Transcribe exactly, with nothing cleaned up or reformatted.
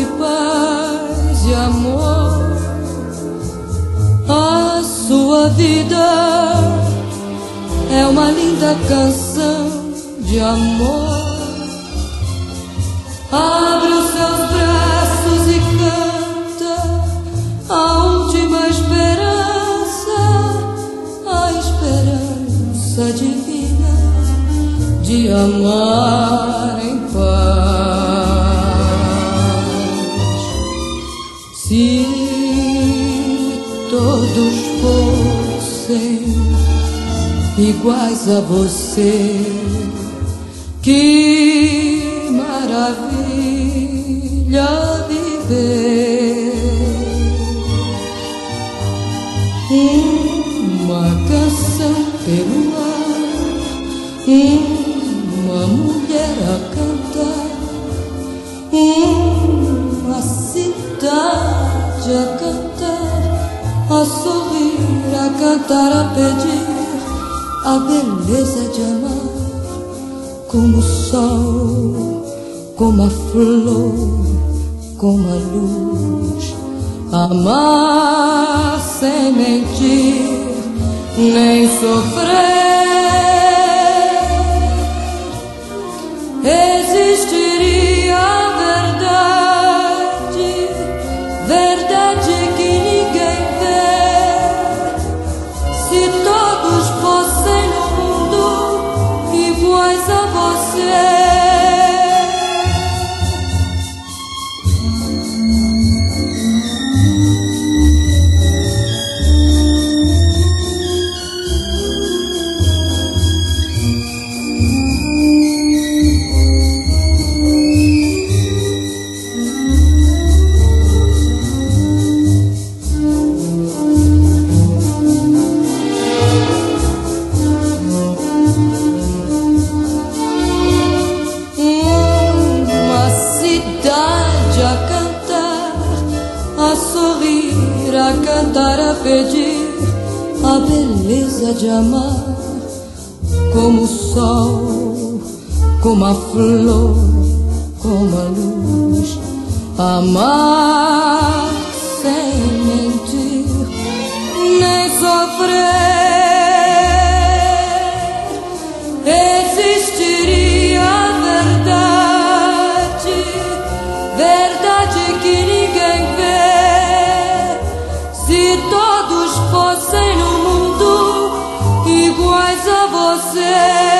paz e amor. A sua vida é uma linda canção de amor. Abre os seus braços e canta a última esperança, a esperança divina de amar em paz. Se todos fossem iguais a você, que maravilha viver. Uma canção pelo ar, uma mulher a cantar, uma cidade a cantar, a sorrir, a cantar, a pedir a beleza de amar, como o sol, como a flor, como a luz. Amar sem mentir, nem sofrer. Existiria a verdade, verdade que ninguém vê. Se todos fossem no mundo iguais a você. A sorrir, a cantar, a pedir a beleza de amar, como o sol, como a flor, como a luz. Amar sem mentir, nem sofrer. Existiria a verdade, verdade que ninguém vê. Se todos fossem no mundo iguais a você.